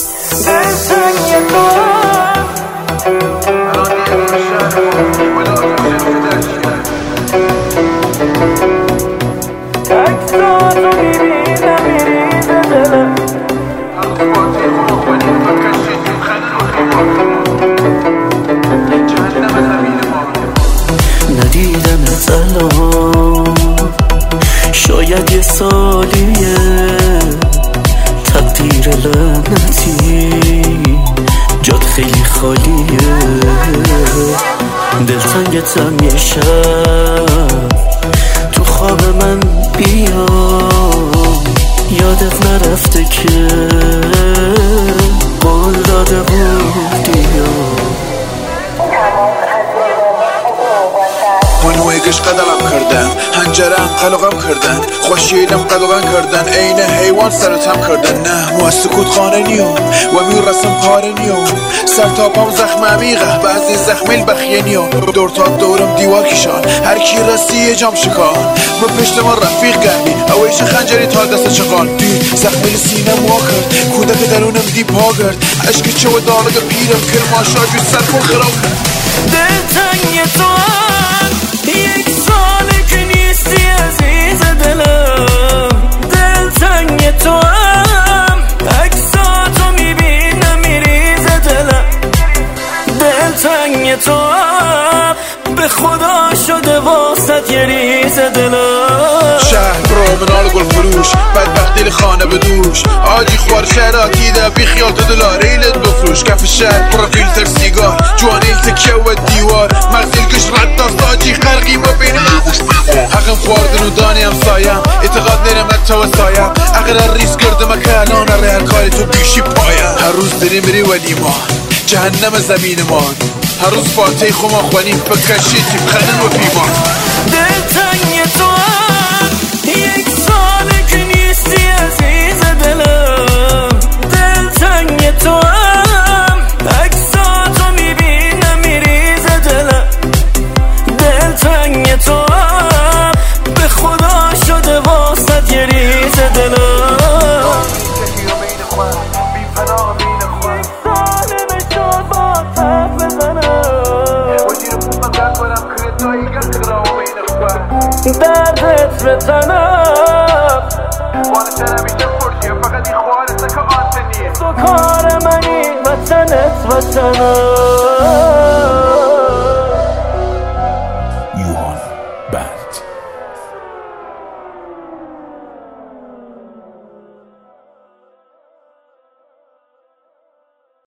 دلتنگ تو اکساتو میبینم میریزه دلم ندیدمت الان شاید یه سالیه تقدیر لعنتی جات خیلی خالیه دلتنگتم یه شب تو خواب من بیا یادت نرفته که قول داده بودی منویگش قدغم کردن هنجرم قلقم کردن خوشیلم قلقم کردن عین حیوان سرتم کردن نه مو سکوت خانه نیوم و میرسم پاره نیوم سر تا پام زخم عمیقه بعضی زخمیل بخیه نیوم دور تا دورم دیوار کشان هر کی رسی یه جام شکان با پشت ما رفیق گردی اویش خنجری تا دست چقان دی زخمیل سینه موا کرد کودک درونم دی پا کرد عشق چه و دالگ پیرم کرماشا جو سر کن خراب کرد دلتنگ تو یک ساله که نیستی عزیز دلم دلتنگ تو هم عکساتو میبینم میریزه دلم دلتنگ تو هم به خدا شده واسط یه ریزه دلم شهر پرومنال گل فروش بدبخت دل خانه به دوش آجی خوار شهراتی ده بی خیال تو دلار ریلت بفروش کف شهر پر فیلتر سیگار جوانیل تکیه و دیوار مغزیل کش رد داست آجی خرقی ما بین حقم خواردن و دانی هم سایم اعتقاد نرم نتو سایم اگر ریس کردم که الان اره هر کاری تو بیشی پایم هر روز داری میری ولی ما جهنم زمین ما هر روز فاتح خما خوانیم بکشی تیم خنن و پیمان دلتنگ تو هم یک ساله که نیستی عزیز دلم دلتنگ تو هم عکساتو میبینم میریزه دلم دلتنگ تو هم به خدا شده واسط یه ریزه دلم دردت به تنم تو کار منی وطنت وطنم